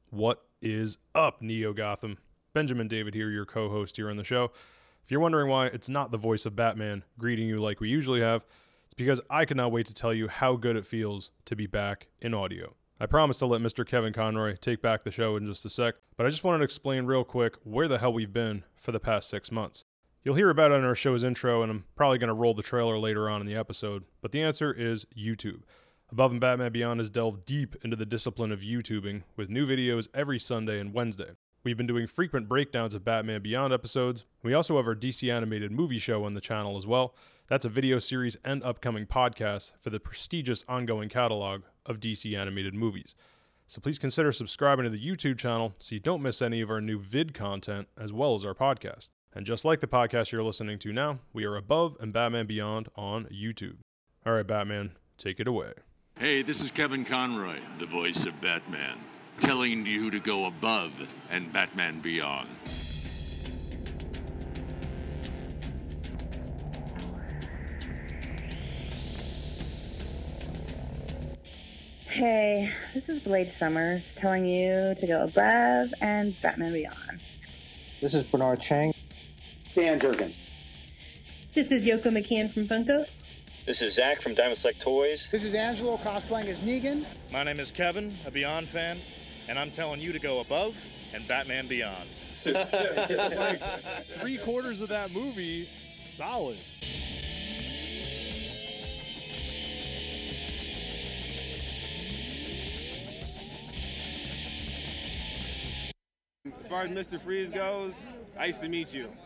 What is up, Neo Gotham? Benjamin David here, your co-host here on the show. If you're wondering why it's not the voice of Batman greeting you like we usually have, it's because I cannot wait to tell you how good it feels to be back in audio. I promised to let Mr. Kevin Conroy take back the show in just a sec, but I just wanted to explain real quick where the hell we've been for the past 6 months. You'll hear about it in our show's intro, and I'm probably going to roll the trailer later on in the episode, but the answer is YouTube. Above and Batman Beyond has delved deep into the discipline of YouTubing, with new videos every Sunday and Wednesday. We've been doing frequent breakdowns of Batman Beyond episodes. We also have our DC Animated Movie Show on the channel as well. That's a video series and upcoming podcast for the prestigious ongoing catalog of DC Animated Movies. So please consider subscribing to the YouTube channel so you don't miss any of our new vid content as well as our podcast. And just like the podcast you're listening to now, we are Above and Batman Beyond on YouTube. All right, Batman, take it away. Hey, this is Kevin Conroy, the voice of Batman, telling you to go above and Batman Beyond. Hey, this is Blade Summers telling you to go above and Batman Beyond. This is Bernard Chang. Dan Jurgens. This is Yoko McCann from Funko. This is Zach from Diamond Select Toys. This is Angelo cosplaying as Negan. My name is Kevin, a Beyond fan, and I'm telling you to go above and Batman Beyond. Like, 3/4 of that movie, solid. As far as Mr. Freeze goes, nice to meet you.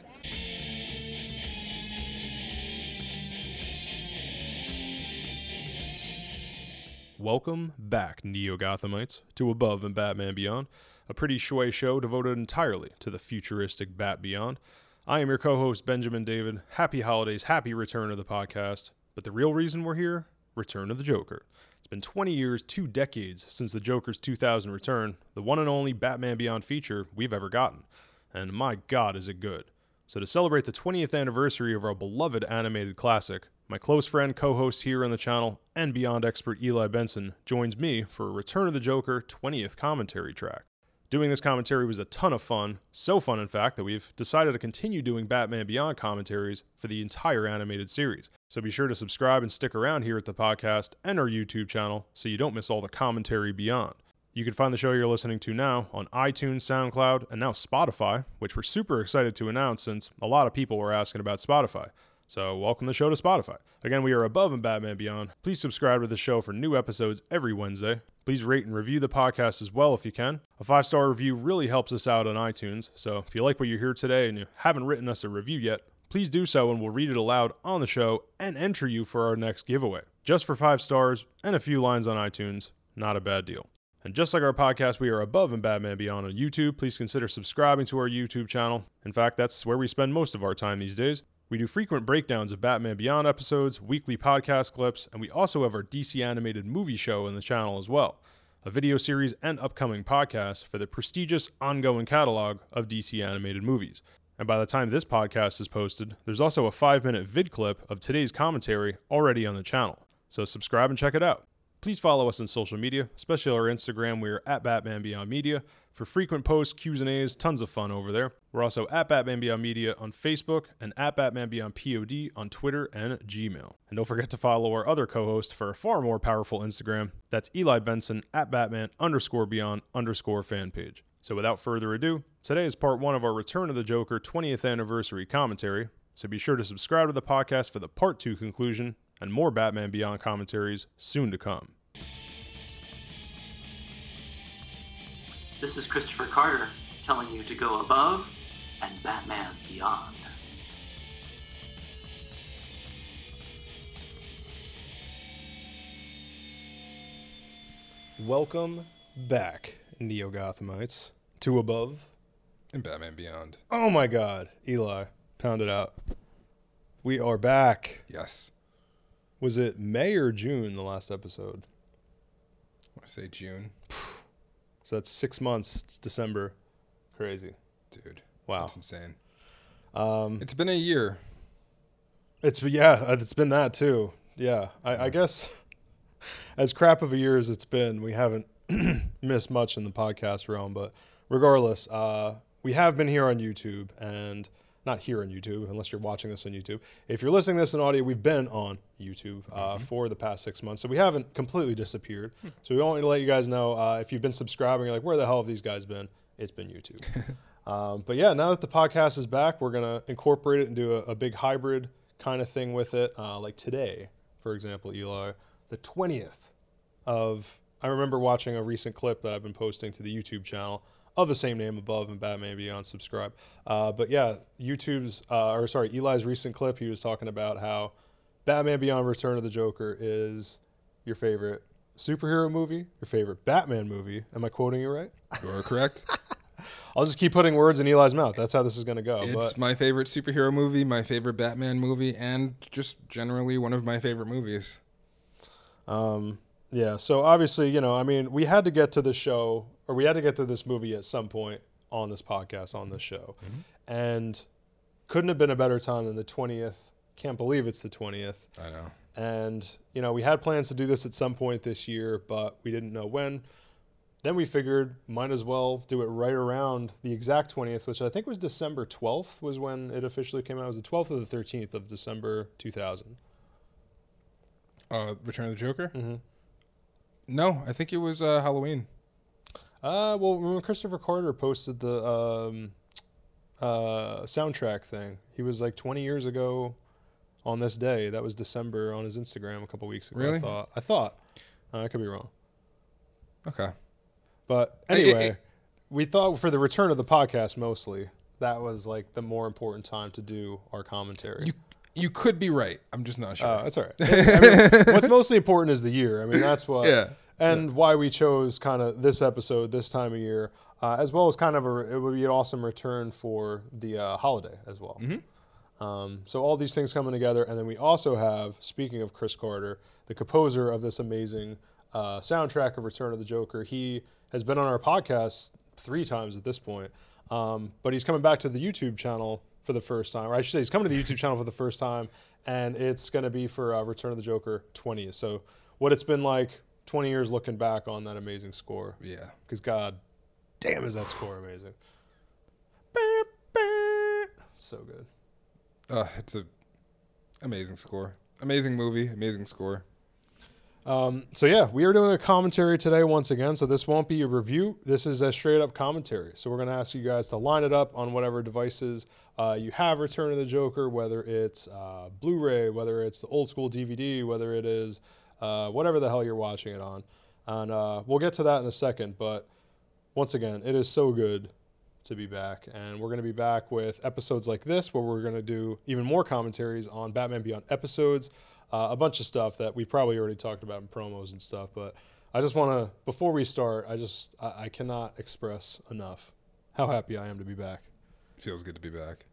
Welcome back, Neo Gothamites, to Above and Batman Beyond, a pretty shui show devoted entirely to the futuristic Bat Beyond. I am your co-host, Benjamin David. Happy holidays, happy return of the podcast. But the real reason we're here, Return of the Joker. It's been 20 years, 2 decades since the Joker's 2000 return, the one and only Batman Beyond feature we've ever gotten. And my God, is it good. So to celebrate the 20th anniversary of our beloved animated classic, my close friend, co-host here on the channel, and Beyond expert Eli Benson joins me for a Return of the Joker 20th commentary track. Doing this commentary was a ton of fun, so fun in fact that we've decided to continue doing Batman Beyond commentaries for the entire animated series. So be sure to subscribe and stick around here at the podcast and our YouTube channel so you don't miss all the commentary beyond. You can find the show you're listening to now on iTunes, SoundCloud, and now Spotify, which we're super excited to announce since a lot of people were asking about Spotify. So welcome the show to Spotify. Again, we are Above and Batman Beyond. Please subscribe to the show for new episodes every Wednesday. Please rate and review the podcast as well if you can. A 5-star review really helps us out on iTunes, so if you like what you hear today and you haven't written us a review yet, please do so and we'll read it aloud on the show and enter you for our next giveaway. Just for 5 stars and a few lines on iTunes, not a bad deal. And just like our podcast, we are Above and Batman Beyond on YouTube. Please consider subscribing to our YouTube channel. In fact, that's where we spend most of our time these days. We do frequent breakdowns of Batman Beyond episodes, weekly podcast clips, and we also have our DC Animated Movie Show on the channel as well, a video series and upcoming podcast for the prestigious ongoing catalog of DC Animated Movies. And by the time this podcast is posted, there's also a 5-minute vid clip of today's commentary already on the channel. So subscribe and check it out. Please follow us on social media, especially our Instagram. We are at Batman Beyond Media for frequent posts, Q's and A's, tons of fun over there. We're also at Batman Beyond Media on Facebook and at Batman Beyond POD on Twitter and Gmail. And don't forget to follow our other co-host for a far more powerful Instagram. That's Eli Benson at Batman_Beyond_fan page. So without further ado, today is part 1 of our Return of the Joker 20th anniversary commentary. So be sure to subscribe to the podcast for the part 2 conclusion and more Batman Beyond commentaries soon to come. This is Christopher Carter telling you to go above and Batman Beyond. Welcome back, Neo Gothamites, to Above and Batman Beyond. Oh my God, Eli, pound it out. We are back. Yes. Was it May or June, the last episode? I want to say June. So that's 6 months. It's December. Crazy. Dude. Wow. That's insane. It's been a year. It's been that too. Yeah. I guess as crap of a year as it's been, we haven't missed much in the podcast realm, but regardless, we have been here on YouTube, and not here on YouTube, unless you're watching this on YouTube. If you're listening to this in audio, we've been on YouTube for the past 6 months, so we haven't completely disappeared. So we want to let you guys know, if you've been subscribing, you're like, where the hell have these guys been? It's been YouTube. But yeah, now that the podcast is back, we're going to incorporate it and do a big hybrid kind of thing with it. Like today, for example, Eli, the 20th of, I remember watching a recent clip that I've been posting to the YouTube channel of the same name, Above and Batman Beyond, subscribe. But yeah, Eli's recent clip, he was talking about how Batman Beyond Return of the Joker is your favorite superhero movie, your favorite Batman movie. Am I quoting you right? You are correct. I'll just keep putting words in Eli's mouth. That's how this is going to go. It's my favorite superhero movie, my favorite Batman movie, and just generally one of my favorite movies. Yeah, so obviously, we had to get to the show, or we had to get to this movie at some point on this podcast, on this show. Mm-hmm. And couldn't have been a better time than the 20th. Can't believe it's the 20th. I know. And, we had plans to do this at some point this year, but we didn't know when. Then we figured might as well do it right around the exact 20th, which I think was December 12th was when it officially came out. It was the 12th or the 13th of December 2000. Return of the Joker? Mm-hmm. No, I think it was Halloween. Well, when Christopher Carter posted the soundtrack thing, he was like 20 years ago on this day. That was December on his Instagram a couple weeks ago. Really? I thought. I could be wrong. Okay. But anyway, we thought for the return of the podcast mostly, that was like the more important time to do our commentary. You could be right. I'm just not sure. That's all right. What's mostly important is the year. That's what. Yeah. And why we chose kind of this episode this time of year, as well as kind of it would be an awesome return for the holiday as well. Mm-hmm. So all these things coming together, and then we also have, speaking of Chris Carter, the composer of this amazing soundtrack of Return of the Joker. He has been on our podcast 3 times at this point, but he's coming back to the YouTube channel for the first time, or I should say he's coming to the YouTube channel for the first time, and it's going to be for Return of the Joker 20th. So what it's been like 20 years looking back on that amazing score. Yeah. Because God damn is that score amazing. So good. It's an amazing score. Amazing movie, amazing score. So yeah, we are doing a commentary today once again. So this won't be a review. This is a straight up commentary. So we're going to ask you guys to line it up on whatever devices you have Return of the Joker, whether it's Blu-ray, whether it's the old school DVD, whether it is whatever the hell you're watching it on. And we'll get to that in a second. But once again, it is so good to be back. And we're going to be back with episodes like this, where we're going to do even more commentaries on Batman Beyond episodes. A bunch of stuff that we probably already talked about in promos and stuff, but I just want to, before we start, I cannot express enough how happy I am to be back. Feels good to be back.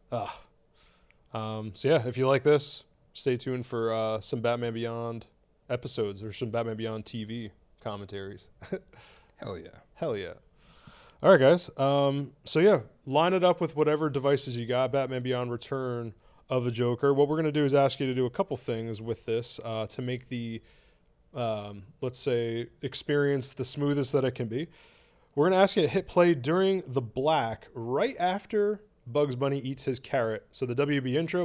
So yeah, if you like this, stay tuned for some Batman Beyond episodes or some Batman Beyond TV commentaries. Hell yeah. Hell yeah. All right, guys. So yeah, line it up with whatever devices you got. Batman Beyond Return of the Joker. What we're going to do is ask you to do a couple things with this to make the, let's say, experience the smoothest that it can be. We're going to ask you to hit play during the black right after Bugs Bunny eats his carrot. So the WB intro,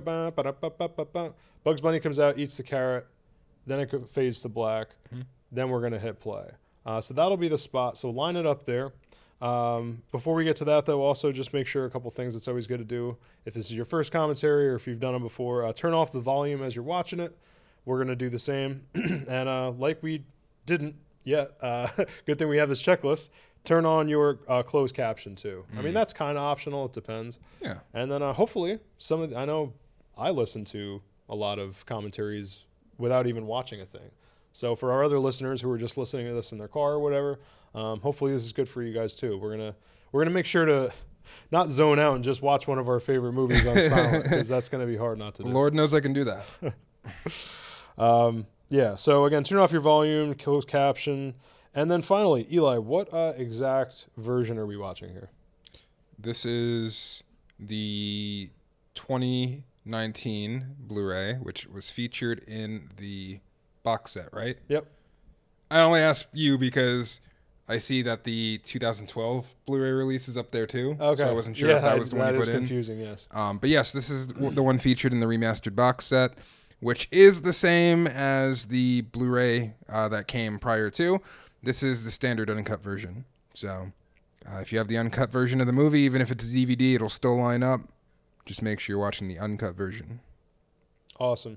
Bugs Bunny comes out, eats the carrot, then it fades to black. Mm-hmm. Then we're going to hit play. So that'll be the spot. So line it up there. Before we get to that, though, also just make sure a couple things it's always good to do. If this is your first commentary or if you've done them before, turn off the volume as you're watching it. We're going to do the same. And like we didn't yet, good thing we have this checklist, turn on your closed caption too. I mean, that's kind of optional. It depends. Yeah. And then hopefully I know I listen to a lot of commentaries without even watching a thing. So for our other listeners who are just listening to this in their car or whatever, hopefully this is good for you guys too. We're gonna make sure to not zone out and just watch one of our favorite movies on silent, because that's gonna be hard not to do. Lord knows I can do that. Yeah. So again, turn off your volume, closed caption, and then finally, Eli, what exact version are we watching here? This is the 2019 Blu-ray, which was featured in the box set, right? Yep. I only asked you because I see that the 2012 Blu-ray release is up there too. Okay. So I wasn't sure if that was the one you put in. That is confusing, yes. But yes, this is the one featured in the remastered box set, which is the same as the Blu-ray that came prior to. This is the standard uncut version. So if you have the uncut version of the movie, even if it's a DVD, it'll still line up. Just make sure you're watching the uncut version. Awesome.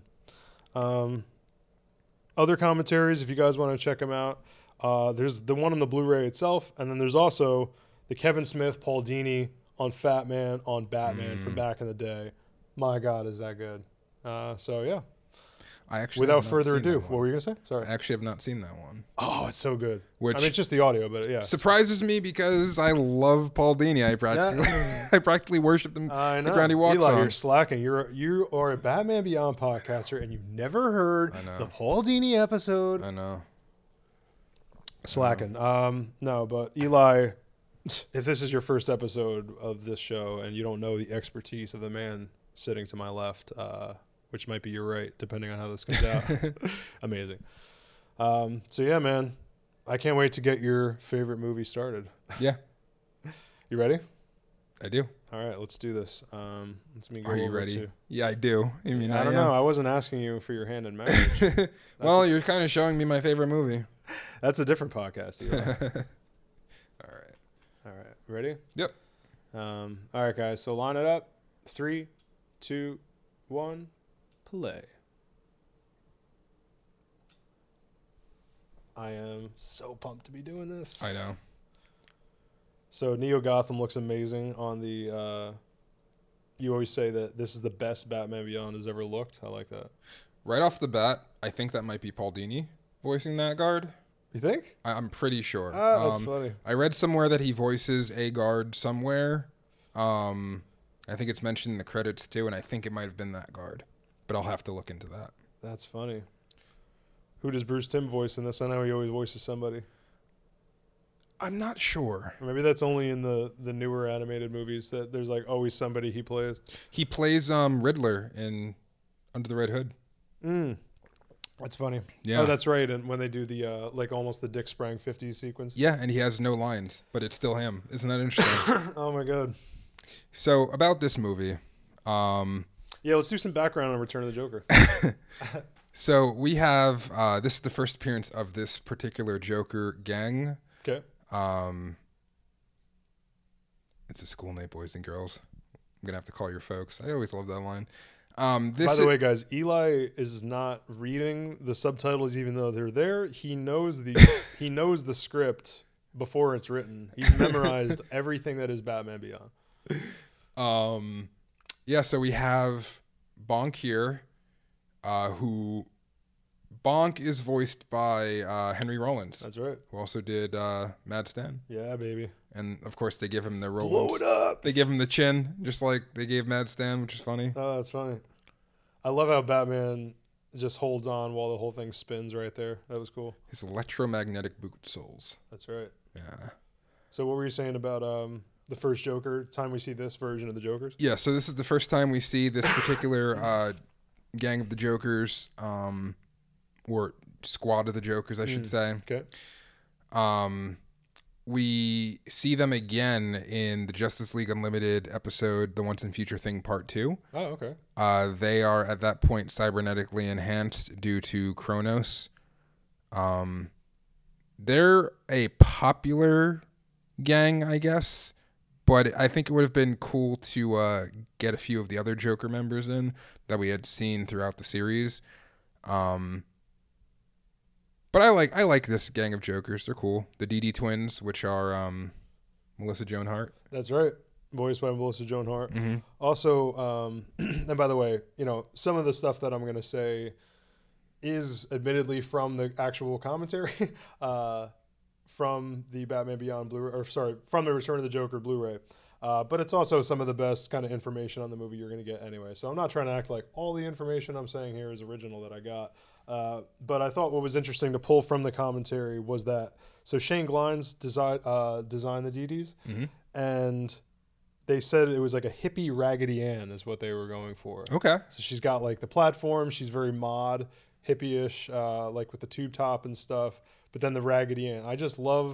Other commentaries, if you guys want to check them out, there's the one on the Blu-ray itself, and then there's also the Kevin Smith, Paul Dini on Fat Man on Batman from back in the day. My God, is that good? So, yeah. I actually Without further ado, what were you going to say? Sorry. I actually have not seen that one. Oh, it's so good. Which I mean, it's just the audio, but yeah. Surprises me because I love Paul Dini. I practically worship him I know. the ground he walks Eli, on. you're slacking. You are a Batman Beyond podcaster, and you've never heard the Paul Dini episode. I know. Slacking. No, but Eli, if this is your first episode of this show and you don't know the expertise of the man sitting to my left, which might be your right, depending on how this comes out. Amazing. So yeah, man, I can't wait to get your favorite movie started. Yeah. You ready? I do. All right, let's do this. Let's me go Are you over ready? to- Yeah, I do. I mean, I don't know. I wasn't asking you for your hand in marriage. Well, you're kind of showing me my favorite movie. That's a different podcast. Eli. All right. All right. Ready? Yep. All right, guys. So line it up. 3, 2, 1, play. I am so pumped to be doing this. I know. So Neo Gotham looks amazing on the. You always say that this is the best Batman Beyond has ever looked. I like that. Right off the bat, I think that might be Paul Dini voicing that guard. You think? I'm pretty sure. That's funny. I read somewhere that he voices a guard somewhere. I think it's mentioned in the credits too, and I think it might have been that guard. But I'll have to look into that. That's funny. Who does Bruce Timm voice in this? I know he always voices somebody. I'm not sure. Or maybe that's only in the newer animated movies that there's like always somebody he plays. He plays Riddler in Under the Red Hood. That's funny. Yeah. Oh, that's right. And when they do the like almost the Dick Sprang 50s sequence. Yeah, and he has no lines, but it's still him. Isn't that interesting? Oh my God. So about this movie. Yeah, let's do some background on Return of the Joker. So we have this is the first appearance of this particular Joker gang. Okay. It's a school night, boys and girls. I'm gonna have to call your folks. I always love that line. By the way, guys, Eli is not reading the subtitles, even though they're there. He knows he knows the script before it's written. He's memorized everything that is Batman Beyond. Yeah. So we have Bonk here, who Bonk is voiced by Henry Rollins. That's right. Who also did Mad Stan. Yeah, baby. And of course, they give him the Rollins. Blow it up. They give him the chin, just like they gave Mad Stan, which is funny. Oh, that's funny. I love how Batman just holds on while the whole thing spins right there. That was cool. His electromagnetic boot soles. That's right. Yeah. So what were you saying about the first Joker? Time we see this version of the Jokers? Yeah. So this is the first time we see this particular gang of the Jokers, or squad of the Jokers, I should say. Okay. We see them again in the Justice League Unlimited episode, The Once and Future Thing Part 2. Oh, okay. They are at that point cybernetically enhanced due to Kronos. They're a popular gang, I guess, but I think it would have been cool to get a few of the other Joker members in that we had seen throughout the series. But I like this gang of Jokers. They're cool. The DD twins, which are Melissa Joan Hart. That's right. Voiced by Melissa Joan Hart. Mm-hmm. Also, and by the way, some of the stuff that I'm going to say is admittedly from the actual commentary, from the Batman Beyond Blu-ray, from the Return of the Joker Blu-ray. But it's also some of the best kind of information on the movie you're going to get anyway. So I'm not trying to act like all the information I'm saying here is original that I got. But I thought what was interesting to pull from the commentary was that, so Shane Glines designed the DDs, and they said it was like a hippie Raggedy Ann is what they were going for. Okay. So she's got like the platform, she's very mod, hippie-ish, like with the tube top and stuff, but then the Raggedy Ann. I just love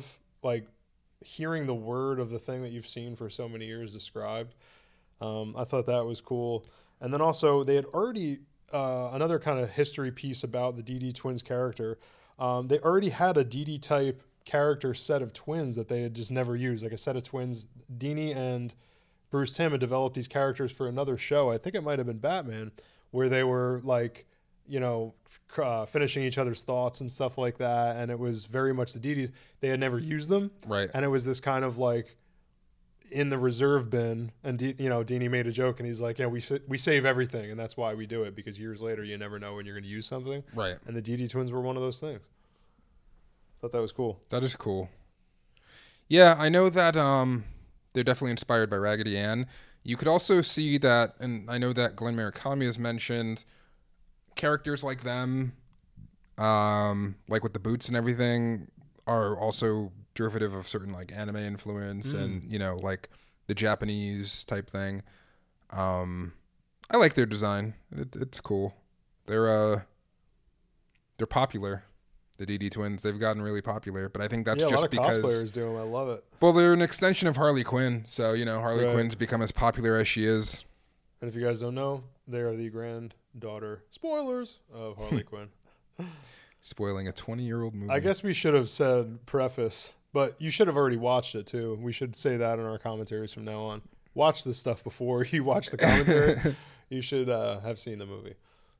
like hearing the word of the thing that you've seen for so many years described. I thought that was cool. And then also they had already another kind of history piece about the DD twins character. They already had a DD type character set of twins that they had just never used, like a set of twins. Dini and Bruce Timm had developed these characters for another show. I think it might have been Batman, where they were like, you know, finishing each other's thoughts and stuff like that. And it was very much the DDs. They had never used them. Right. And it was this kind of like in the reserve bin. And, you know, Dini made a joke and he's like, yeah, we save everything. And that's why we do it, because years later, you never know when you're going to use something. Right. And the DD twins were one of those things. Thought that was cool. That is cool. Yeah, I know that they're definitely inspired by Raggedy Ann. You could also see that, and I know that Glenn Murakami has mentioned characters like them, like with the boots and everything, are also derivative of certain like anime influence and, you know, like the Japanese type thing. I like their design. It's cool. They're popular. The DD twins, they've gotten really popular, but I think that's just because a lot of cosplayers do them. I love it. Well, they're an extension of Harley Quinn, so you know Harley Quinn's become as popular as she is. And if you guys don't know, they are the granddaughter, spoilers, of Harley Quinn. Spoiling a 20-year-old movie. I guess we should have said preface, but you should have already watched it too. We should say that in our commentaries from now on. Watch this stuff before you watch the commentary. You should have seen the movie.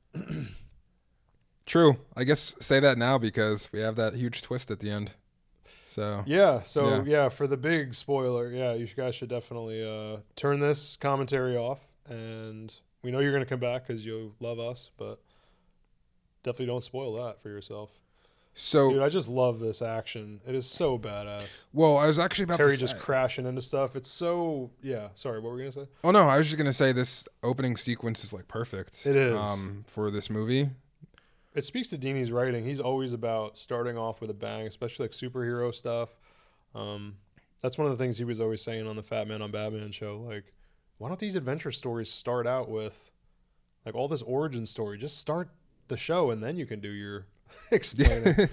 True. I guess say that now because we have that huge twist at the end. So yeah. For the big spoiler, you guys should definitely turn this commentary off. And we know you're going to come back because you love us, but definitely don't spoil that for yourself. So, dude, I just love this action. It is so badass. Well, I was actually about Terry to say, just crashing into stuff. It's so Sorry, what were you gonna say? Oh no, I was just gonna say this opening sequence is like perfect. It is for this movie. It speaks to Dini's writing. He's always about starting off with a bang, especially like superhero stuff. That's one of the things he was always saying on the Fat Man on Batman show. Like, why don't these adventure stories start out with like all this origin story? Just start the show and then you can do your explaining.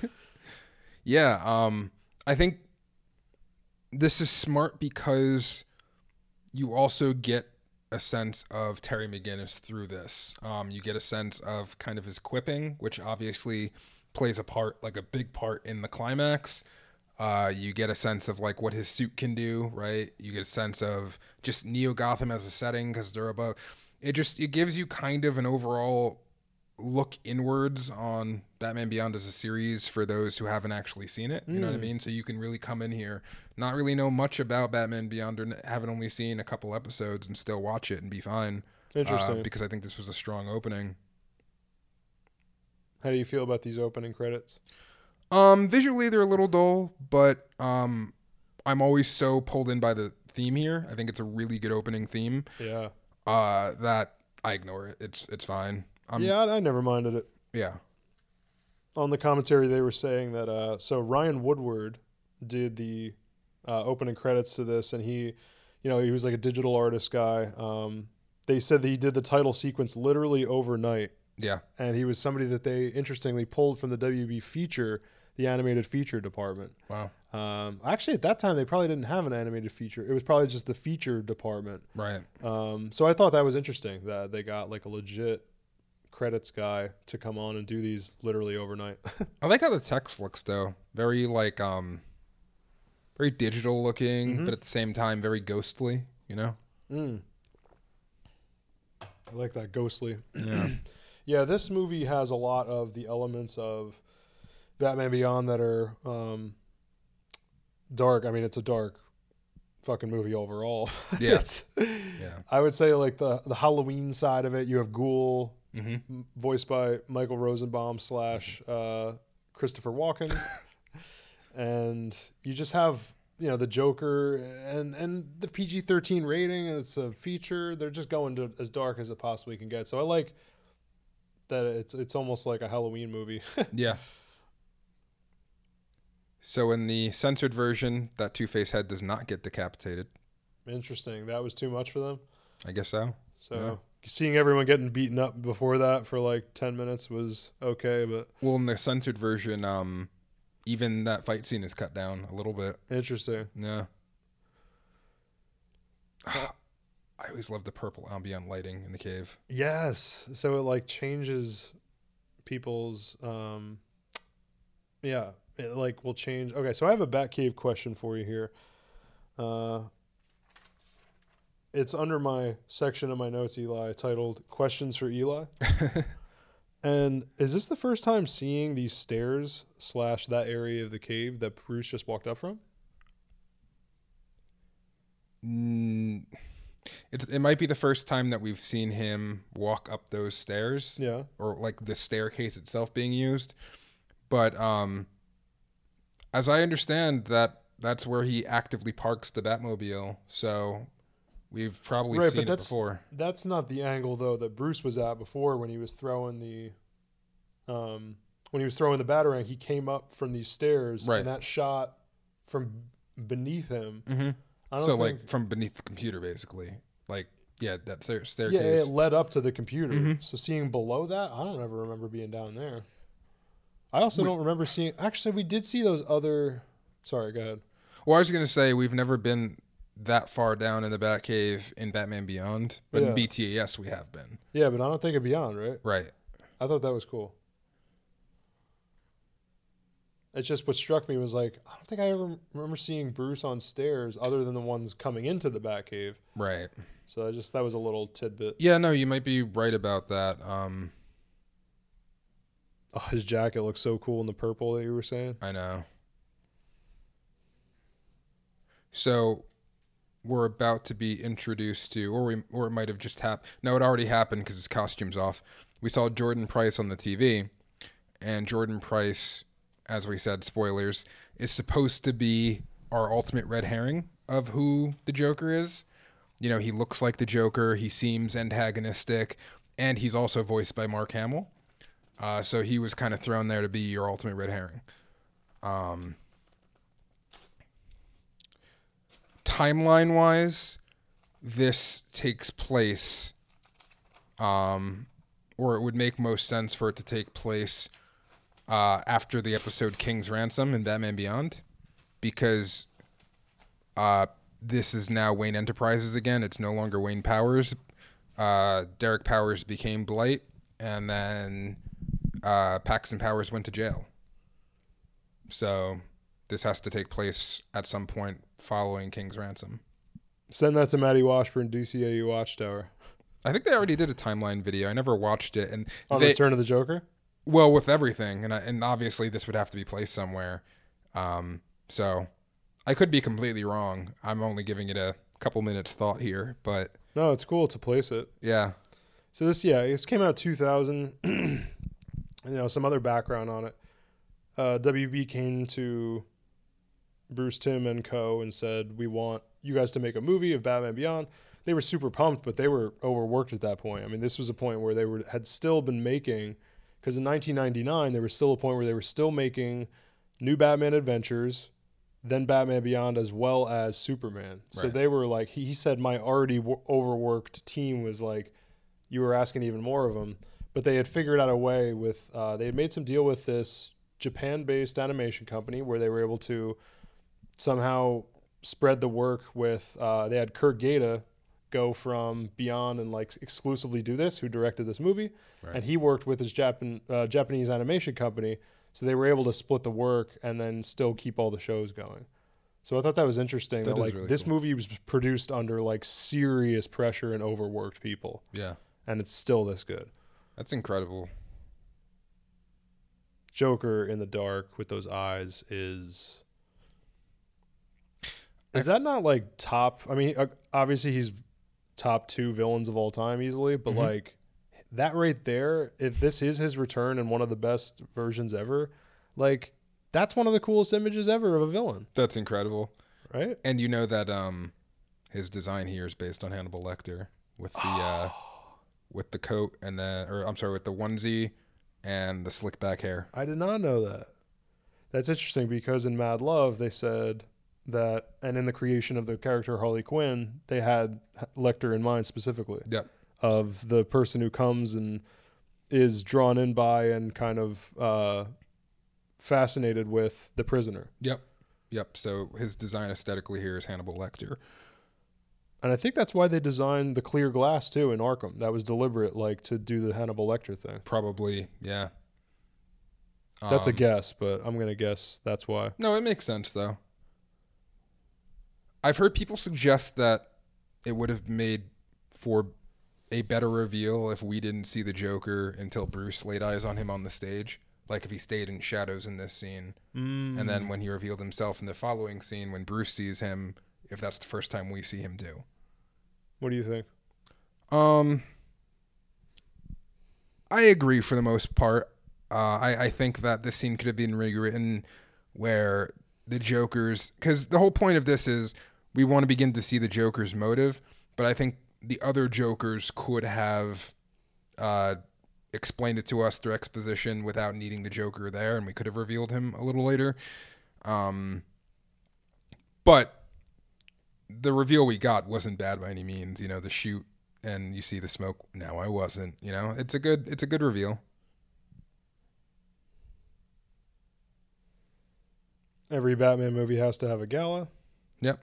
Yeah, I think this is smart because you also get a sense of Terry McGinnis through this. You get a sense of kind of his quipping, which obviously plays a part, like a big part in the climax. You get a sense of like what his suit can do, right? You get a sense of just Neo Gotham as a setting because they're above. It gives you kind of an overall look inwards on Batman Beyond as a series for those who haven't actually seen it. You know what I mean? So you can really come in here, not really know much about Batman Beyond or haven't only seen a couple episodes and still watch it and be fine. Interesting. Because I think this was a strong opening. How do you feel about these opening credits? Visually they're a little dull, but I'm always so pulled in by the theme here. I think it's a really good opening theme. Yeah. That I ignore it. It's fine. I never minded it. Yeah. On the commentary, they were saying that so Ryan Woodward did the opening credits to this, and he was like a digital artist guy. They said that he did the title sequence literally overnight. Yeah. And he was somebody that they interestingly pulled from the WB feature, the animated feature department. Wow. Actually, at that time, they probably didn't have an animated feature. It was probably just the feature department. Right. So I thought that was interesting that they got like a legit credits guy to come on and do these literally overnight. I like how the text looks though. Very like very digital looking, but at the same time very ghostly, you know? I like that, ghostly. Yeah. Yeah, this movie has a lot of the elements of Batman Beyond that are dark. I mean, it's a dark fucking movie overall. Yeah. I would say like the Halloween side of it, you have Ghoul, voiced by Michael Rosenbaum / Christopher Walken. And you just have, the Joker and the PG-13 rating. It's a feature. They're just going to as dark as it possibly can get. So I like that it's almost like a Halloween movie. Yeah. So in the censored version, that Two-Face head does not get decapitated. Interesting. That was too much for them? I guess so. So seeing everyone getting beaten up before that for like 10 minutes was okay, but... Well, in the censored version, even that fight scene is cut down a little bit. Interesting. Yeah. I always love the purple ambient lighting in the cave. Yes. So it like changes people's it like will change. Okay, so I have a Batcave question for you here. It's under my section of my notes, Eli, titled Questions for Eli. And is this the first time seeing these stairs / that area of the cave that Bruce just walked up from? It might be the first time that we've seen him walk up those stairs. Yeah. Or like the staircase itself being used. But as I understand that's where he actively parks the Batmobile. So we've probably seen it before. That's not the angle though that Bruce was at before when he was throwing the Batarang. He came up from these stairs, right. And that shot from beneath him. Mm-hmm. Like from beneath the computer, basically. Like, yeah, that staircase. Yeah, it led up to the computer. Mm-hmm. So seeing below that, I don't ever remember being down there. I also don't remember seeing. Actually, we did see those other. Sorry, go ahead. Well, I was going to say we've never been that far down in the Batcave in Batman Beyond, but in BTAS we have been. Yeah, but I don't think of Beyond, right? Right. I thought that was cool. It's just what struck me was like, I don't think I ever remember seeing Bruce on stairs other than the ones coming into the Batcave. Right. So that was a little tidbit. Yeah, no, you might be right about that. His jacket looks so cool in the purple that you were saying. I know. So we're about to be introduced to, or it might have just happened. No, it already happened because his costume's off. We saw Jordan Price on the TV, and Jordan Price, as we said, spoilers, is supposed to be our ultimate red herring of who the Joker is. You know, he looks like the Joker, he seems antagonistic, and he's also voiced by Mark Hamill. So he was kind of thrown there to be your ultimate red herring. Timeline-wise, this takes place, or it would make most sense for it to take place after the episode King's Ransom in Batman Beyond, because this is now Wayne Enterprises again. It's no longer Wayne Powers. Derek Powers became Blight, and then Paxton Powers went to jail. So this has to take place at some point following King's Ransom. Send that to Matty Washburn, DCAU Watchtower. I think they already did a timeline video. I never watched it. And on Return of the Joker? Well, with everything. And obviously this would have to be placed somewhere. So I could be completely wrong. I'm only giving it a couple minutes thought here. But no, it's cool to place it. Yeah. So this came out 2000. Some other background on it. WB came to Bruce Timm and co. and said, we want you guys to make a movie of Batman Beyond. They were super pumped, but they were overworked at that point. I mean, this was a point where they had still been making, because in 1999, there was still a point where they were still making New Batman Adventures, then Batman Beyond, as well as Superman. So they were like, he said my already overworked team was like, you were asking even more of them. But they had figured out a way with, they had made some deal with this Japan-based animation company where they were able to somehow spread the work with, they had Kurt Gaeta go from Beyond and like exclusively do this, who directed this movie. Right. And he worked with his Japanese animation company. So they were able to split the work and then still keep all the shows going. So I thought that was interesting that like really this cool. Movie was produced under like serious pressure and overworked people. Yeah. And it's still this good. That's incredible. Joker in the dark with those eyes is that not like top? I mean, obviously he's top 2 villains of all time easily, but like that right there, if this is his return and one of the best versions ever, like that's one of the coolest images ever of a villain. That's incredible. Right? And you know that his design here is based on Hannibal Lecter with the with the coat and with the onesie and the slick back hair. I did not know that. That's interesting because in Mad Love they said that, and in the creation of the character Harley Quinn, they had Lecter in mind specifically. Yep. Of the person who comes and is drawn in by and kind of fascinated with the prisoner. Yep. So his design aesthetically here is Hannibal Lecter. And I think that's why they designed the clear glass too in Arkham. That was deliberate, like to do the Hannibal Lecter thing. Probably, yeah. That's a guess, but I'm going to guess that's why. No, it makes sense though. I've heard people suggest that it would have made for a better reveal if we didn't see the Joker until Bruce laid eyes on him on the stage. Like if he stayed in shadows in this scene. And then when he revealed himself in the following scene, when Bruce sees him, if that's the first time we see him do. What do you think? I agree for the most part. I think that this scene could have been rewritten where the Joker's... Because the whole point of this is we want to begin to see the Joker's motive, but I think the other Jokers could have explained it to us through exposition without needing the Joker there, and we could have revealed him a little later. But the reveal we got wasn't bad by any means. You know, the shoot and you see the smoke. No, I wasn't. You know, it's a good reveal. Every Batman movie has to have a gala. Yep.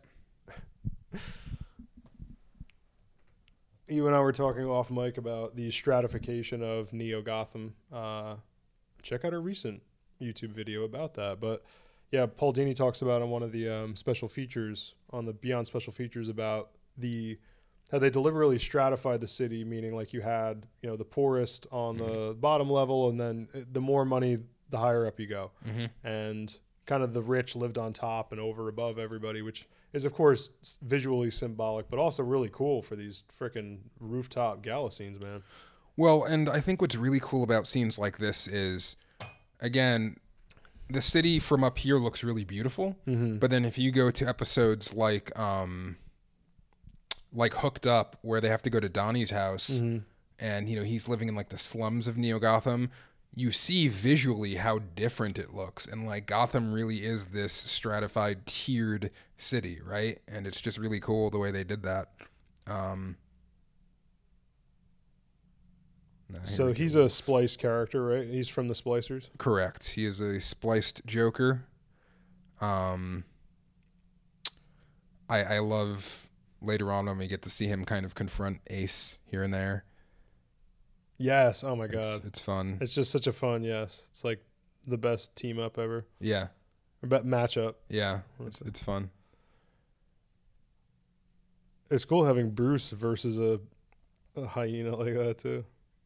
You and I were talking off mic about the stratification of Neo Gotham. Check out our recent YouTube video about that. But yeah, Paul Dini talks about on one of the special features, on the Beyond special features, about how they deliberately stratified the city, meaning like you had, you know, the poorest on the bottom level, and then the more money, the higher up you go. And kind of the rich lived on top and over above everybody, which is, of course, visually symbolic, but also really cool for these frickin' rooftop gala scenes, man. Well, and I think what's really cool about scenes like this is, again, the city from up here looks really beautiful, but then if you go to episodes like Hooked Up, where they have to go to Donnie's house, and, you know, he's living in like the slums of Neo Gotham, you see visually how different it looks. And like Gotham really is this stratified, tiered city, right? And it's just really cool the way they did that. So he's a Splice character, right? He's from the Splicers? Correct. He is a spliced Joker. I love later on when we get to see him kind of confront Ace here and there. Yes. Oh my God. It's fun. It's just such a fun, yes. It's like the best team up ever. Yeah. Or matchup. Yeah. It's fun. It's cool having Bruce versus a hyena like that too.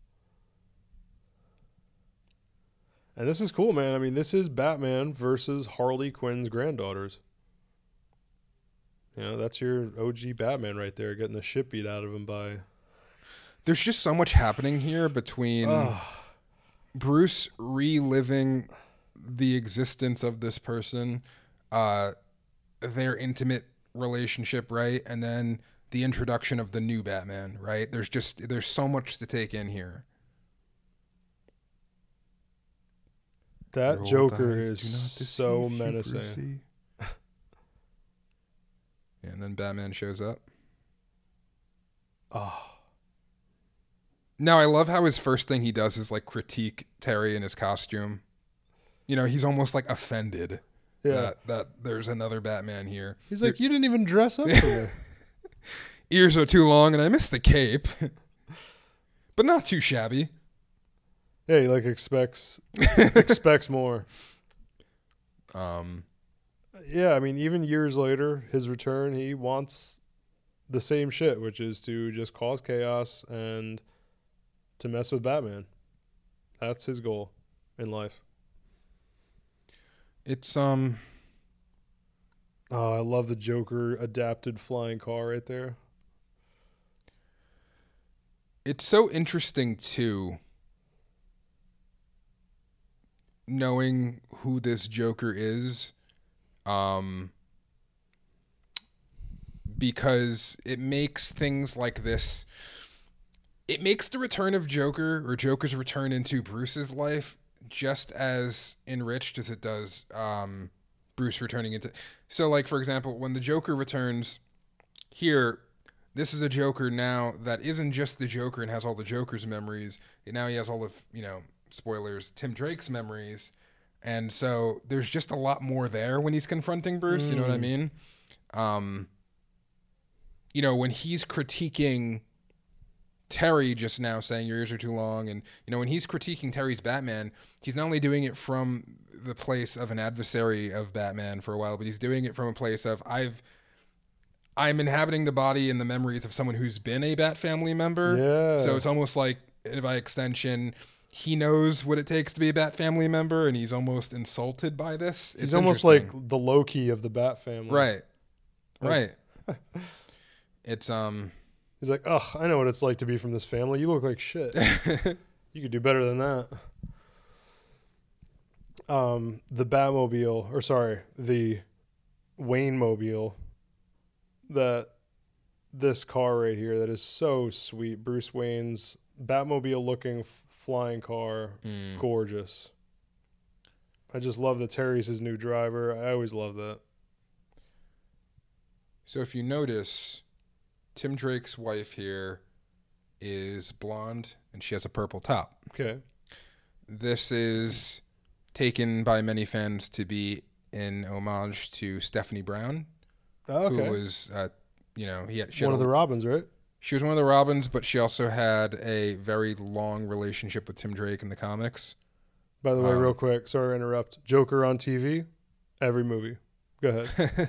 And this is cool, man. I mean, this is Batman versus Harley Quinn's granddaughters. You know, that's your OG Batman right there, getting the shit beat out of him by... There's just so much happening here between Bruce reliving the existence of this person, their intimate relationship, right? And then the introduction of the new Batman, right? There's so much to take in here. That Joker is so menacing. And then Batman shows up. Oh. Now, I love how his first thing he does is like critique Terry in his costume. You know, he's almost like offended that there's another Batman here. He's like, you didn't even dress up for me. Ears are too long and I missed the cape. But not too shabby. Yeah, he like expects more. Yeah, I mean, even years later, his return, he wants the same shit, which is to just cause chaos and to mess with Batman. That's his goal in life. It's Oh, I love the Joker adapted flying car right there. It's so interesting too, knowing who this Joker is, because it makes things like this, it makes the return of Joker, or Joker's return into Bruce's life, just as enriched as it does Bruce returning into... So, like, for example, when the Joker returns here, this is a Joker now that isn't just the Joker and has all the Joker's memories. Now he has all of, you know, spoilers, Tim Drake's memories. And so there's just a lot more there when he's confronting Bruce, you know what I mean? You know, when he's critiquing Terry just now, saying your ears are too long, and, you know, when he's critiquing Terry's Batman, he's not only doing it from the place of an adversary of Batman for a while, but he's doing it from a place of I'm inhabiting the body and the memories of someone who's been a Bat family member. Yeah. So it's almost like, by extension, he knows what it takes to be a Bat family member, and he's almost insulted by this. He's almost like the Loki of the Bat family. Right. Like, right. It's He's like, ugh, I know what it's like to be from this family. You look like shit. You could do better than that. The Batmobile, or sorry, the Wayne Mobile, this car right here that is so sweet. Bruce Wayne's Batmobile looking flying car, gorgeous. I just love that Terry's his new driver. I always love that. So if you notice, Tim Drake's wife here is blonde and she has a purple top. Okay. This is taken by many fans to be an homage to Stephanie Brown, who was, you know, she had one of the Robins, right? She was one of the Robins, but she also had a very long relationship with Tim Drake in the comics. By the way, real quick, sorry to interrupt. Joker on TV, every movie. Go ahead.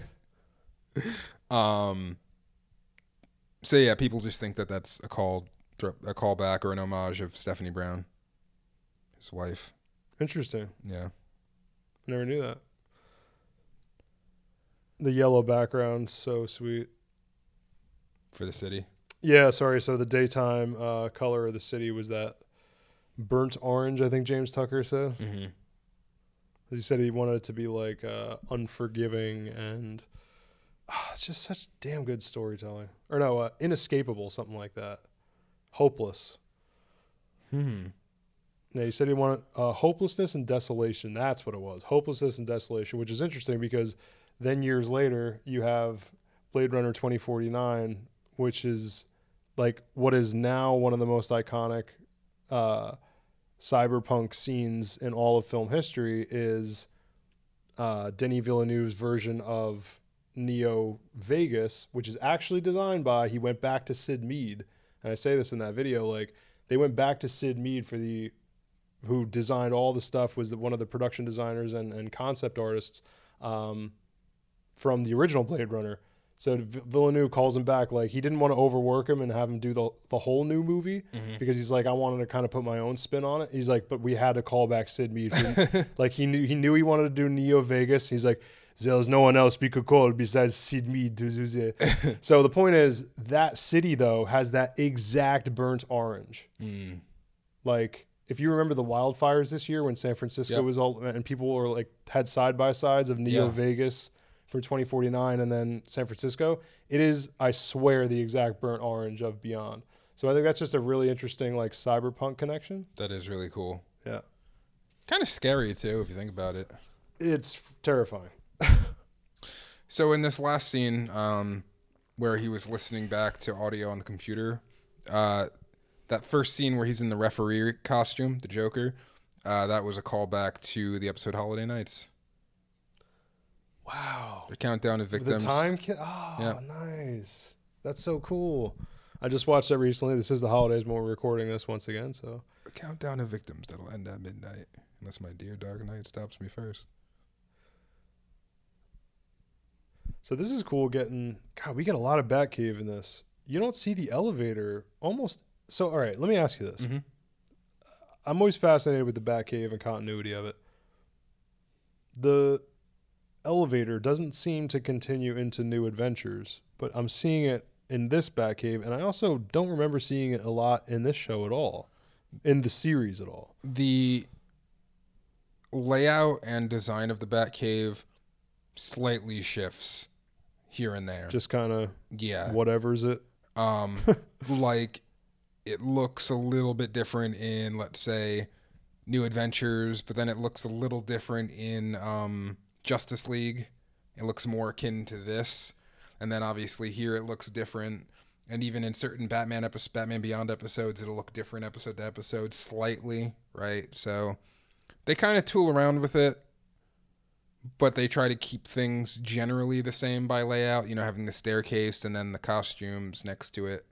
So yeah, people just think that that's a callback or an homage of Stephanie Brown, his wife. Interesting. Yeah. Never knew that. The yellow background, so sweet. For the city? Yeah, sorry. So the daytime color of the city was that burnt orange, I think James Tucker said. Mm-hmm. He said he wanted it to be like unforgiving and it's just such damn good storytelling. Or no, inescapable, something like that. Hopeless. Yeah, he said he wanted hopelessness and desolation. That's what it was. Hopelessness and desolation, which is interesting because then years later you have Blade Runner 2049, which is like what is now one of the most iconic cyberpunk scenes in all of film history is Denis Villeneuve's version of Neo Vegas, which is actually designed by, he went back to Sid Mead. And I say this in that video, like they went back to Sid Mead who designed all the stuff, was one of the production designers and concept artists from the original Blade Runner. So Villeneuve calls him back, like he didn't want to overwork him and have him do the whole new movie because he's like, I wanted to kind of put my own spin on it. He's like, but we had to call back Sid Mead. Like he knew he wanted to do Neo Vegas. He's like, there's no one else we could call besides Sid Mead. So the point is that city though has that exact burnt orange. Like if you remember the wildfires this year when San Francisco was all, and people were like had side by sides of Neo Vegas for 2049 and then San Francisco, it is, I swear, the exact burnt orange of Beyond. So I think that's just a really interesting like cyberpunk connection. That is really cool. Yeah. Kind of scary too if you think about it. It's terrifying. So in this last scene, where he was listening back to audio on the computer, that first scene where he's in the referee costume, the Joker, that was a callback to the episode Holiday Nights. Wow. The countdown of victims. The time nice. That's so cool. I just watched that recently. This is the holidays when we're recording this once again. So a countdown of victims that'll end at midnight, unless my dear Dark Knight stops me first. So this is cool we get a lot of Batcave in this. You don't see the elevator almost. So, all right, let me ask you this. I'm always fascinated with the Batcave and continuity of it. The elevator doesn't seem to continue into New Adventures, but I'm seeing it in this Batcave, and I also don't remember seeing it a lot in this show at all, in the series at all. The layout and design of the Batcave slightly shifts here and there. Just kind of whatever's it. Like it looks a little bit different in, let's say, New Adventures, but then it looks a little different in Justice League. It looks more akin to this. And then obviously here it looks different. And even in certain Batman Beyond episodes, it'll look different episode to episode slightly, right? So they kind of tool around with it. but they try to keep things generally the same by layout, you know, having the staircase and then the costumes next to it.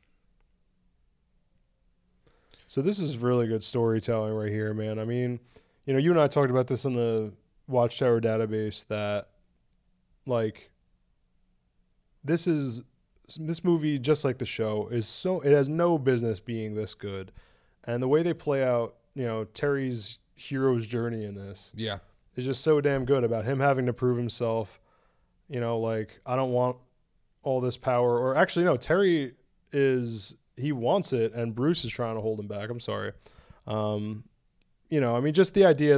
So this is really good storytelling right here, man. I mean, you know, you and I talked about this in the Watchtower database that, like, this movie, just like the show, it has no business being this good. And the way they play out, you know, Terry's hero's journey in this is just so damn good about him having to prove himself. You know, like, I don't want all this power. Or actually, no, Terry he wants it, and Bruce is trying to hold him back. I'm sorry. You know, I mean, just the idea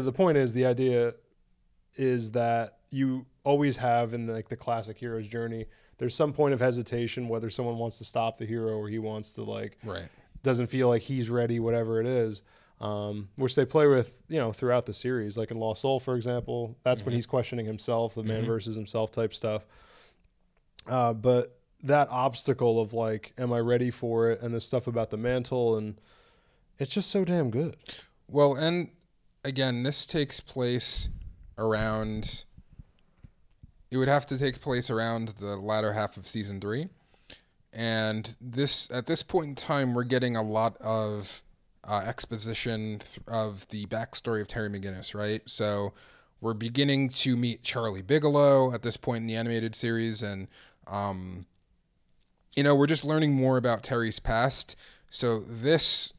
is that you always have in the classic hero's journey, there's some point of hesitation, whether someone wants to stop the hero or he wants to, like, doesn't feel like he's ready, whatever it is, which they play with, you know, throughout the series. Like in Lost Soul, for example, that's when he's questioning himself, the man versus himself type stuff. But that obstacle of, like, am I ready for it? And the stuff about the mantle, and it's just so damn good. Well, and again, this takes place around, it would have to take place around the latter half of season 3. And at this point in time, we're getting a lot of exposition of the backstory of Terry McGinnis, right? So we're beginning to meet Charlie Bigelow at this point in the animated series, and you know, we're just learning more about Terry's past. So this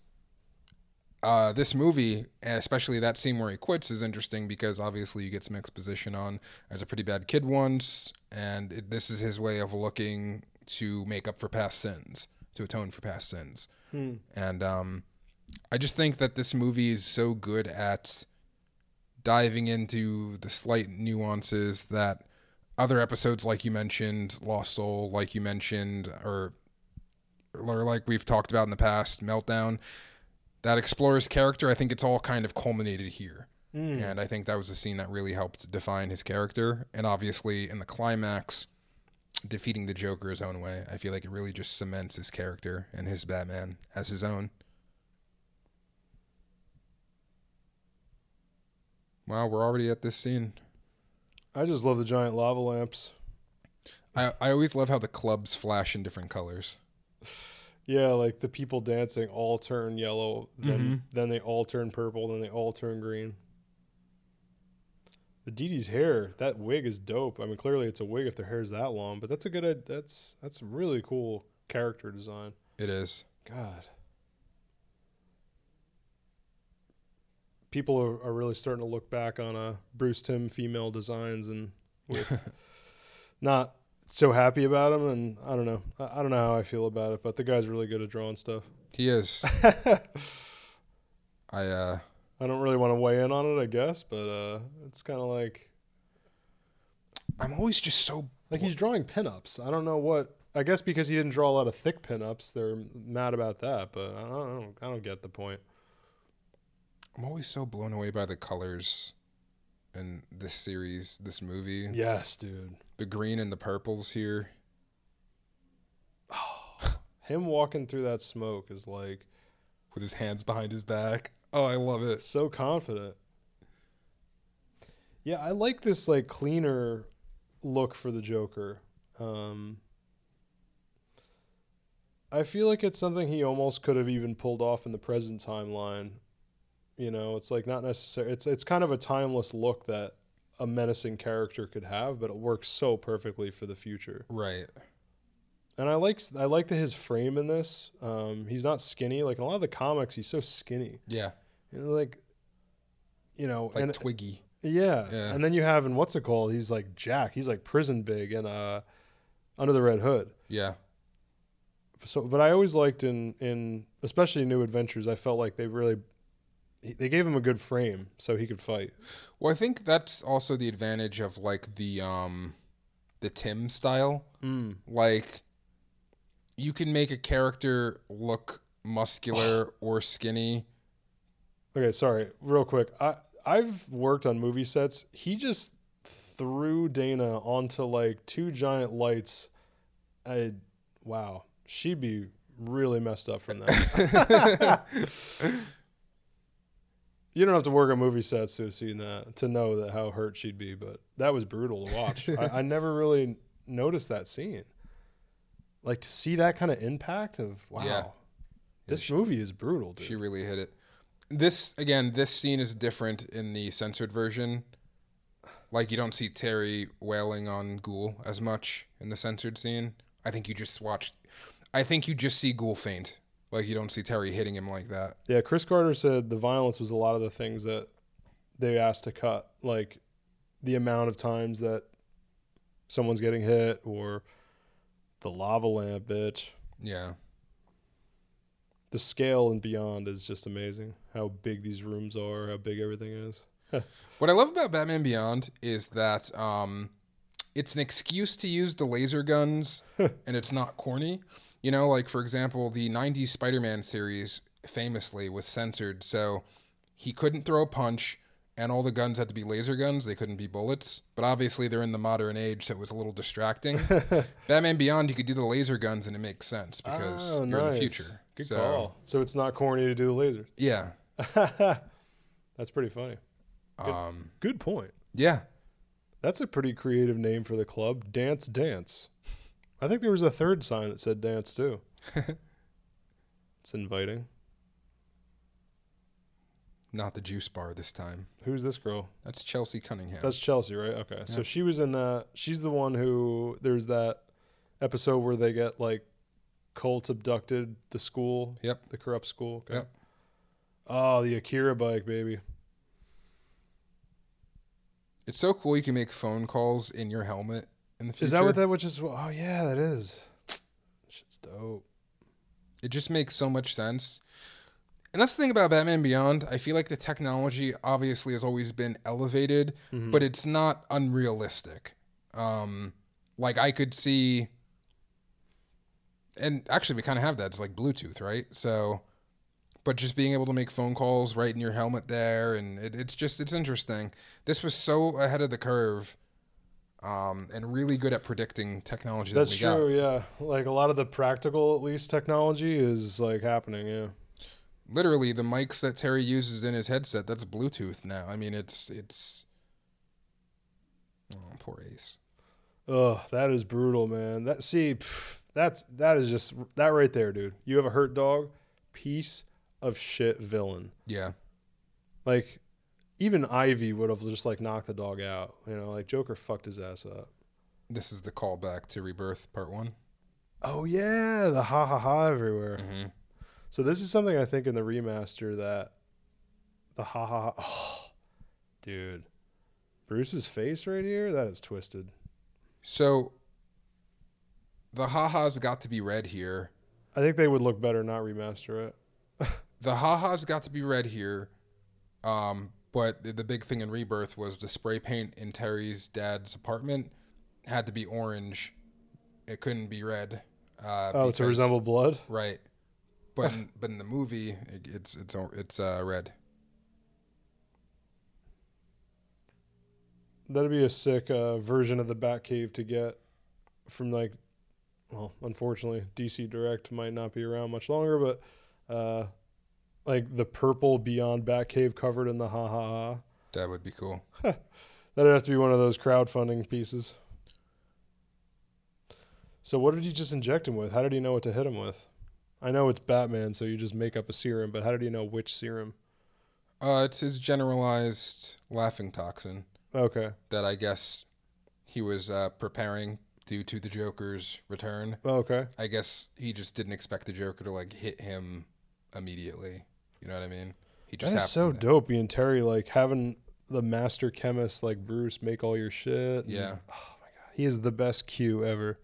movie, especially that scene where he quits, is interesting because obviously you get some exposition on as a pretty bad kid once, and this is his way of looking to make up for past sins, to atone for past sins. And I just think that this movie is so good at diving into the slight nuances that other episodes, like you mentioned, Lost Soul, like you mentioned, or like we've talked about in the past, Meltdown, that explores character. I think it's all kind of culminated here. And I think that was a scene that really helped define his character. And obviously in the climax, defeating the Joker his own way, I feel like it really just cements his character and his Batman as his own. Wow, we're already at this scene. I just love the giant lava lamps. I always love how the clubs flash in different colors. Yeah, like the people dancing all turn yellow, then they all turn purple, then they all turn green. The Dee Dee's hair, that wig is dope. I mean, clearly it's a wig if their hair's that long, but that's a really cool character design. It is. God. People are really starting to look back on Bruce Timm female designs and with not so happy about him, and I don't know how I feel about it, but the guy's really good at drawing stuff. He is. I don't really want to weigh in on it, I guess, but it's kind of like I'm always just so like he's drawing pinups. I don't know what. I guess because he didn't draw a lot of thick pinups, they're mad about that. But I don't get the point. I'm always so blown away by the colors in this series, this movie. Yes, dude. The green and the purples here. Oh, him walking through that smoke is like with his hands behind his back. Oh, I love it. So confident. Yeah, I like this like cleaner look for the Joker. I feel like it's something he almost could have even pulled off in the present timeline. You know, it's like not necessary. It's kind of a timeless look that a menacing character could have, but it works so perfectly for the future. Right. And I like his frame in this. He's not skinny. Like in a lot of the comics, he's so skinny. Yeah. Like and Twiggy. Yeah. And then you have in what's it called? He's like Jack. He's like prison big and Under the Red Hood. Yeah. So, but I always liked in especially New Adventures, I felt like they gave him a good frame so he could fight. Well, I think that's also the advantage of like the Timm style. Like you can make a character look muscular or skinny. Okay, sorry, real quick. I've worked on movie sets. He just threw Dana onto like 2 giant lights. Wow, she'd be really messed up from that. You don't have to work on movie sets to have seen that, to know that how hurt she'd be, but that was brutal to watch. I never really noticed that scene. Like, to see that kind of impact of, wow, Yeah. this movie is brutal, dude. She really hit it. This scene is different in the censored version. Like, you don't see Terry wailing on Ghoul as much in the censored scene. I think you just see Ghoul faint. Like, you don't see Terry hitting him like that. Yeah, Chris Carter said the violence was a lot of the things that they asked to cut. Like, the amount of times that someone's getting hit or the lava lamp, bitch. Yeah. The scale and beyond is just amazing. How big these rooms are, how big everything is. What I love about Batman Beyond is that it's an excuse to use the laser guns, and it's not corny. You know, like, for example, the 90s Spider-Man series famously was censored, so he couldn't throw a punch, and all the guns had to be laser guns. They couldn't be bullets. But obviously, they're in the modern age, so it was a little distracting. Batman Beyond, you could do the laser guns, and it makes sense because you're in the future. Good call. So it's not corny to do the lasers. Yeah. That's pretty funny. Good point. Yeah. That's a pretty creative name for the club. Dance Dance. I think there was a third sign that said dance too. It's inviting. Not the juice bar this time. Who's this girl? That's Chelsea Cunningham. That's Chelsea, right? Okay. Yeah. So she was in that. She's the one who, there's that episode where they get like cult abducted the school. Yep. The corrupt school. Okay. Yep. Oh, the Akira bike, baby. It's so cool you can make phone calls in your helmet in the future. Is that what that, which is, oh yeah, that is. Shit's dope. It just makes so much sense. And that's the thing about Batman Beyond. I feel like the technology obviously has always been elevated, but it's not unrealistic. Like, I could see, and actually we kind of have that. It's like Bluetooth, right? So, but just being able to make phone calls right in your helmet there, and it's interesting. This was so ahead of the curve. And really good at predicting technology. That's true, yeah. Like, a lot of the practical, at least, technology is like happening, yeah. Literally, the mics that Terry uses in his headset, that's Bluetooth now. I mean, it's oh, poor Ace. Ugh, that is brutal, man. That is just that right there, dude. You have a hurt dog, piece of shit villain. Yeah. Like, even Ivy would have just like knocked the dog out. You know, like Joker fucked his ass up. This is the callback to Rebirth Part 1. Oh yeah, the ha ha ha everywhere. Mm-hmm. So this is something I think in the remaster that the ha ha ha. Oh, dude, Bruce's face right here, that is twisted. So the ha-has got to be red here. I think they would look better not remaster it. The ha-has got to be red here. But the big thing in Rebirth was the spray paint in Terry's dad's apartment had to be orange. It couldn't be red. To resemble blood? Right. But in the movie, it's red. That'd be a sick version of the Batcave to get from, like, well, unfortunately, DC Direct might not be around much longer, but like the purple Beyond Batcave covered in the ha ha ha. That would be cool. That'd have to be one of those crowdfunding pieces. So what did you just inject him with? How did he know what to hit him with? I know it's Batman, so you just make up a serum, but how did he know which serum? It's his generalized laughing toxin. Okay. That I guess he was preparing due to the Joker's return. Okay. I guess he just didn't expect the Joker to like hit him immediately. You know what I mean? He just that is so dope. Being Terry, like having the master chemist like Bruce make all your shit. And, yeah. Oh my god, he is the best Q ever.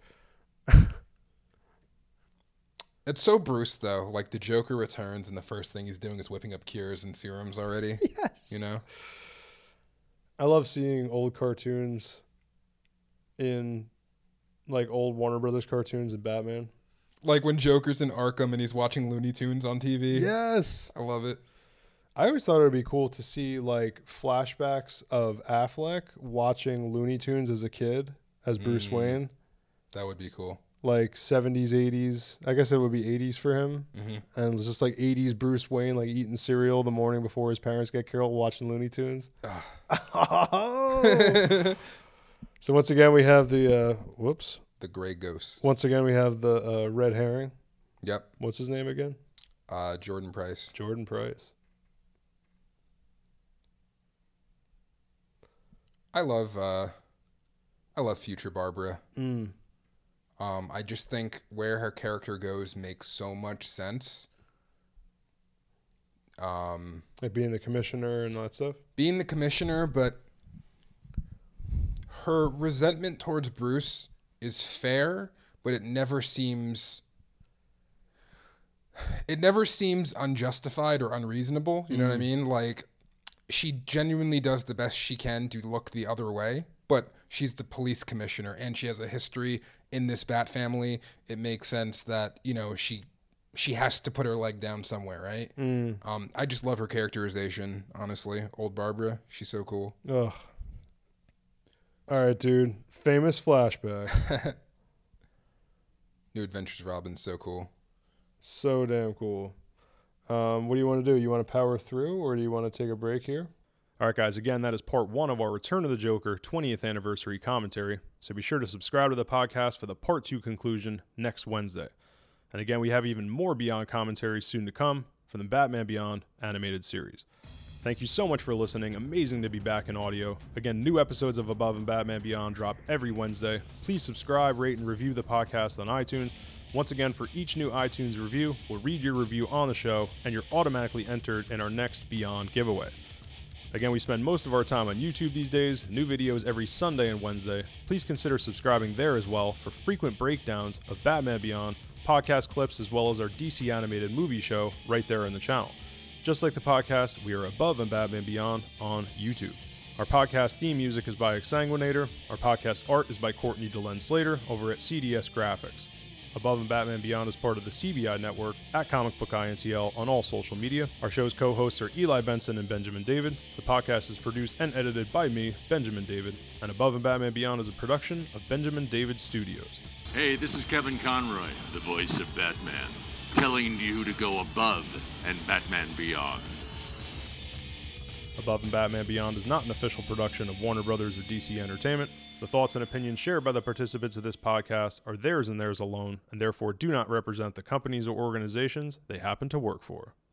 It's so Bruce though. Like the Joker returns, and the first thing he's doing is whipping up cures and serums already. Yes. You know. I love seeing old cartoons in like old Warner Brothers cartoons and Batman. Like when Joker's in Arkham and he's watching Looney Tunes on TV. Yes. I love it. I always thought it would be cool to see like flashbacks of Affleck watching Looney Tunes as a kid, as Bruce Wayne. That would be cool. like 70s, 80s. I guess it would be 80s for him. Mm-hmm. And it's just like 80s Bruce Wayne, like eating cereal the morning before his parents get killed, watching Looney Tunes. Oh. So once again, we have the, The Gray Ghost. Once again, we have the red herring. Yep. What's his name again? Jordan Price. Jordan Price. I love Future Barbara. Mm. I just think where her character goes makes so much sense. Like being the commissioner and all that stuff? Being the commissioner, but her resentment towards Bruce is fair, but it never seems unjustified or unreasonable. You know what I mean? Like, she genuinely does the best she can to look the other way, but she's the police commissioner and she has a history in this Bat family. It makes sense that, you know, she has to put her leg down somewhere, right? I just love her characterization, honestly. Old Barbara, she's so cool. Ugh. All right, dude. Famous flashback. New Adventures of Robin's so cool. So damn cool. What do you want to do? You want to power through, or do you want to take a break here? All right, guys. Again, that is part 1 of our Return of the Joker 20th anniversary commentary. So be sure to subscribe to the podcast for the part 2 conclusion next Wednesday. And again, we have even more Beyond commentary soon to come from the Batman Beyond animated series. Thank you so much for listening. Amazing to be back in audio. Again, new episodes of Above and Batman Beyond drop every Wednesday. Please subscribe, rate, and review the podcast on iTunes. Once again, for each new iTunes review, we'll read your review on the show, and you're automatically entered in our next Beyond giveaway. Again, we spend most of our time on YouTube these days, new videos every Sunday and Wednesday. Please consider subscribing there as well for frequent breakdowns of Batman Beyond, podcast clips, as well as our DC animated movie show right there in the channel. Just like the podcast, we are Above and Batman Beyond on YouTube. Our podcast theme music is by Exsanguinator. Our podcast art is by Courtney DeLen Slater over at CDS Graphics. Above and Batman Beyond is part of the CBI network at Comic Book INTL on all social media. Our show's co-hosts are Eli Benson and Benjamin David. The podcast is produced and edited by me, Benjamin David. And Above and Batman Beyond is a production of Benjamin David Studios. Hey, this is Kevin Conroy, the voice of Batman, telling you to go above and Batman Beyond. Above and Batman Beyond is not an official production of Warner Brothers or DC Entertainment. The thoughts and opinions shared by the participants of this podcast are theirs and theirs alone, and therefore do not represent the companies or organizations they happen to work for.